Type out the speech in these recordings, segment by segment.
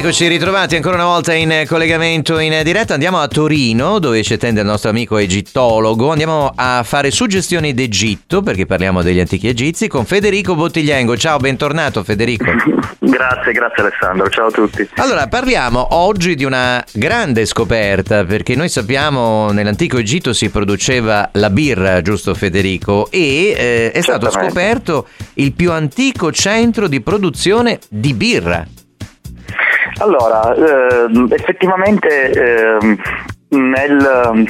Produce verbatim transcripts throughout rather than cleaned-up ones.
Eccoci ritrovati ancora una volta in collegamento in diretta. Andiamo a Torino, dove ci attende il nostro amico egittologo. Andiamo a fare suggestioni d'Egitto, perché parliamo degli antichi egizi, con Federico Bottigliengo. Ciao, bentornato Federico. Grazie, grazie Alessandro, ciao a tutti. Allora, parliamo oggi di una grande scoperta, perché noi sappiamo nell'antico Egitto si produceva la birra, giusto Federico? E eh, è stato scoperto il più antico centro di produzione di birra. Allora, eh, effettivamente eh, nel,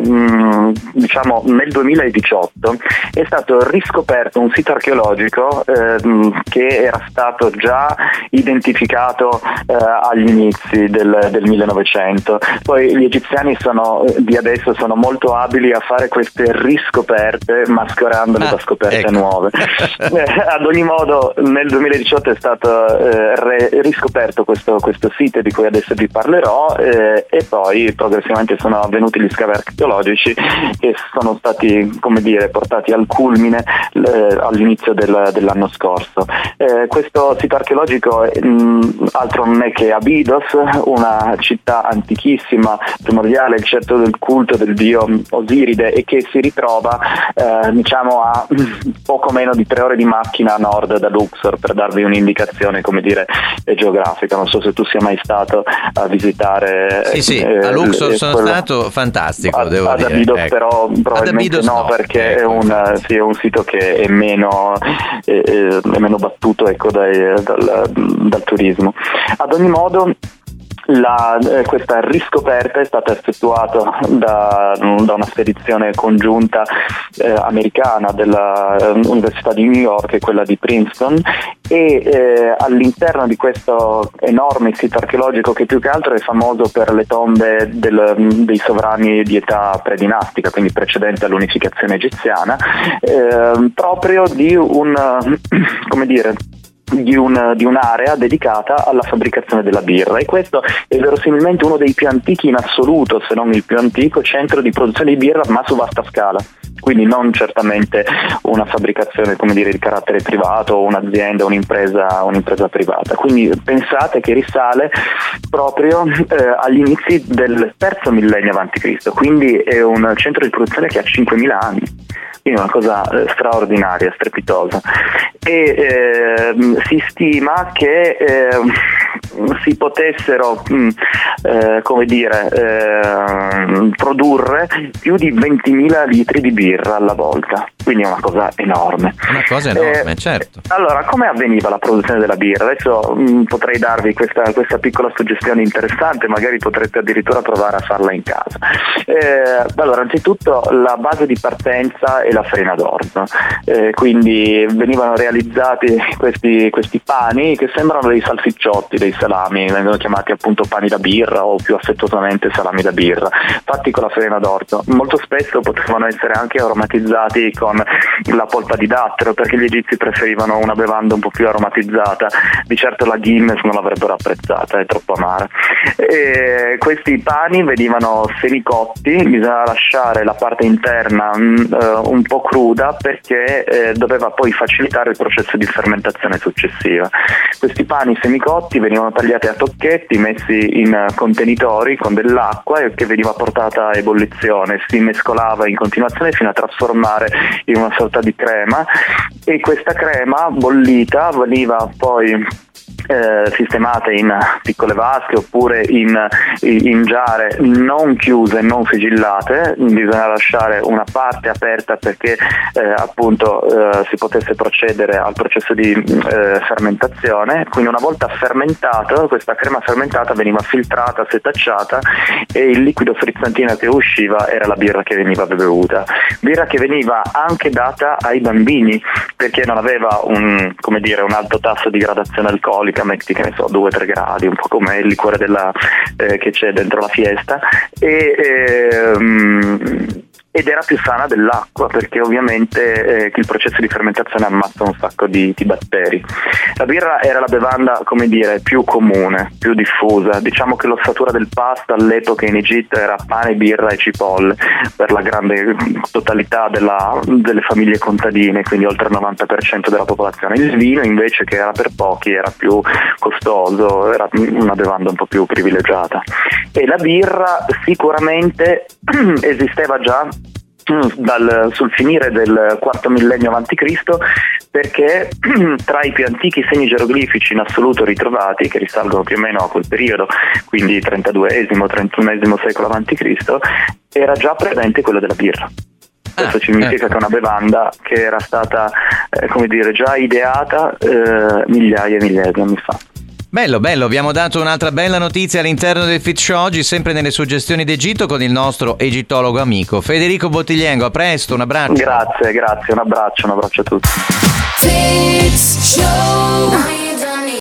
mh, diciamo, nel duemiladiciotto è stato riscoperto un sito archeologico eh, che era stato già identificato eh, agli inizi del, del millenovecento. Poi gli egiziani sono, di adesso sono molto abili a fare queste riscoperte mascherandole ah, da scoperte ecco. nuove. eh, ad ogni modo nel duemiladiciotto è stato eh, re, riscoperto questo, questo sito di cui adesso vi parlerò eh, e poi progressivamente sono avvenuti gli scavi archeologici che sono stati, come dire, portati al culmine eh, all'inizio del, dell'anno scorso. Eh, questo sito archeologico mh, altro non è che Abidos, una città antichissima, primordiale, il centro del culto del dio Osiride, e che si ritrova eh, diciamo a poco meno di tre ore di macchina a nord da Luxor, per darvi un'indicazione, come dire, geografica. Non so se tu sia mai stato a visitare sì sì eh, a Luxor sono quello... stato fantastico ad, devo ad dire Abidos, ecco. però probabilmente Abidos no, no, perché ecco, è, un, sì, è un sito che è meno, è, è meno battuto ecco, dai, dal, dal turismo. Ad ogni modo La, eh, questa riscoperta è stata effettuata da, da una spedizione congiunta eh, americana dell'Università di New York e quella di Princeton, e eh, all'interno di questo enorme sito archeologico, che più che altro è famoso per le tombe del, dei sovrani di età predinastica, quindi precedente all'unificazione egiziana, eh, proprio di un, come dire, Di, un, di un'area dedicata alla fabbricazione della birra, e questo è verosimilmente uno dei più antichi in assoluto, se non il più antico centro di produzione di birra, ma su vasta scala. Quindi non certamente una fabbricazione, come dire, di carattere privato, o un'azienda, un'impresa, un'impresa privata. Quindi pensate che risale proprio eh, agli inizi del terzo millennio avanti Cristo, quindi è un centro di produzione che ha cinquemila anni. Quindi una cosa eh, straordinaria, strepitosa. E eh, si stima che eh, si potessero mh, eh, come dire eh, produrre più di ventimila litri di birra alla volta, quindi è una cosa enorme. Una cosa enorme, eh, certo. Allora, come avveniva la produzione della birra? Adesso mh, potrei darvi questa, questa piccola suggestione interessante, magari potrete addirittura provare a farla in casa. Eh, allora, anzitutto la base di partenza è la farina d'orzo, eh, quindi venivano realizzati questi, questi pani che sembrano dei salsicciotti, dei salami, vengono chiamati appunto pani da birra, o più affettuosamente salami da birra, fatti con la farina d'orzo. Molto spesso potevano essere anche aromatizzati con la polpa di dattero, perché gli egizi preferivano una bevanda un po' più aromatizzata. Di certo la Guinness non l'avrebbero apprezzata, è troppo amara. E questi pani venivano semicotti, bisognava lasciare la parte interna mh, un po' cruda, perché eh, doveva poi facilitare il processo di fermentazione successiva. Questi pani semicotti venivano tagliati a tocchetti, messi in contenitori con dell'acqua, e che veniva portata a ebollizione, si mescolava in continuazione fino a trasformare in una sorta di crema, e questa crema bollita veniva poi Eh, sistemate in piccole vasche oppure in, in giare non chiuse, non sigillate. Bisogna lasciare una parte aperta perché eh, appunto eh, si potesse procedere al processo di eh, fermentazione. Quindi una volta fermentato, questa crema fermentata veniva filtrata, setacciata, e il liquido frizzantino che usciva era la birra che veniva bevuta, birra che veniva anche data ai bambini, perché non aveva un, come dire, un alto tasso di gradazione alcolica, metti che ne so due tre gradi, un po' come il liquore della, eh, che c'è dentro la Fiesta, e ehm, ed era più sana dell'acqua, perché ovviamente eh, il processo di fermentazione ammazza un sacco di, di batteri. La birra era la bevanda, come dire, più comune, più diffusa. Diciamo che l'ossatura del pasto all'epoca in Egitto era pane, birra e cipolle per la grande totalità della, delle famiglie contadine, quindi oltre il novanta per cento della popolazione. Il vino invece, che era per pochi, era più costoso, era una bevanda un po' più privilegiata. E la birra sicuramente esisteva già Dal, sul finire del quarto millennio avanti Cristo, perché tra i più antichi segni geroglifici in assoluto ritrovati, che risalgono più o meno a quel periodo, quindi trentaduesimo trentunesimo secolo avanti Cristo, era già presente quello della birra. Questo ah, significa ecco. che è una bevanda che era stata eh, come dire già ideata eh, migliaia e migliaia di anni fa. Bello, bello, abbiamo dato un'altra bella notizia all'interno del Fit Show oggi, sempre nelle suggestioni d'Egitto, con il nostro egittologo amico Federico Bottigliengo. A presto, un abbraccio. Grazie, grazie, un abbraccio, un abbraccio a tutti. Fit Show.